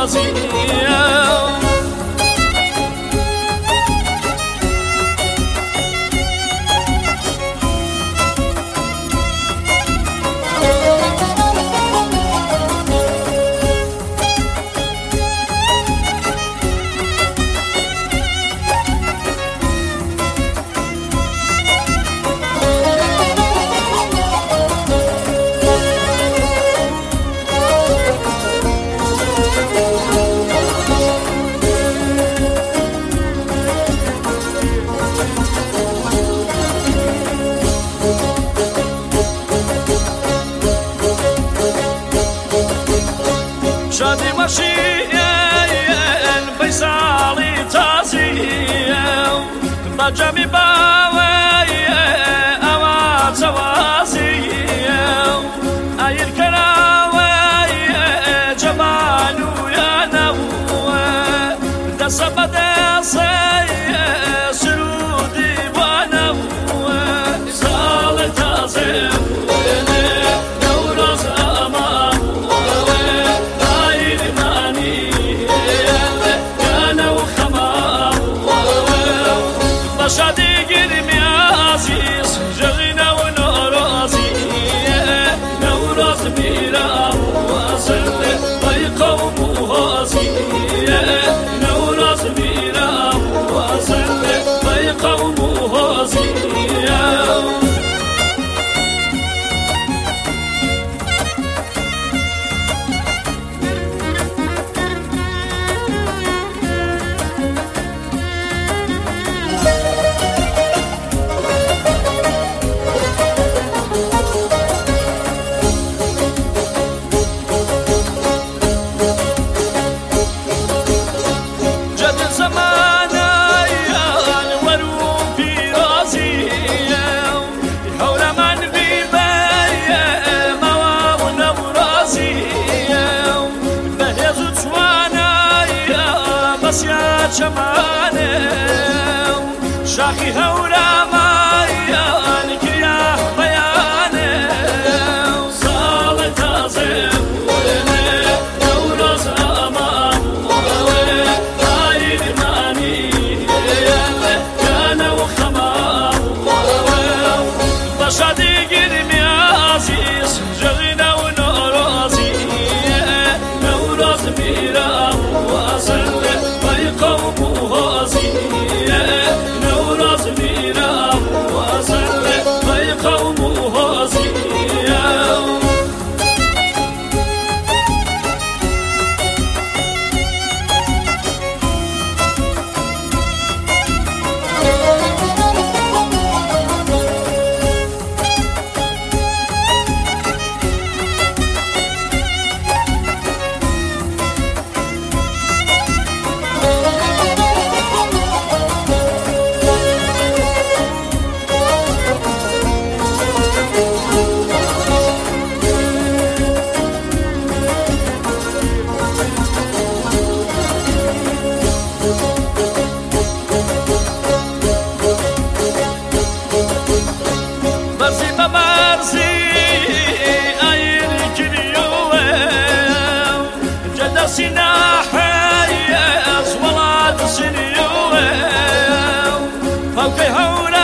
ونرازي شادي ماشيين بيسالي تازيو بجامي باوي أوا توازيو أي الكراوي جمالو يا نوى دسب دسي سرودي ونوى سالي تازيو صديقي المياسيس جغينا ونورازي نوراز ميرا وصل ويقوم هازي نوراز ميرا وصل ويقوم هازي يا جمانه شاخي هورا مايانك يا بيانه صالة تازم نوروز أمام هاي الماني كان وخمام بشادي قرمي عزيز جغينا ونورازي نوروز ميرا وصل قوم هازي نوراز ميرا وصل قوم هازي سناحي أصولات سنيوه فوق هون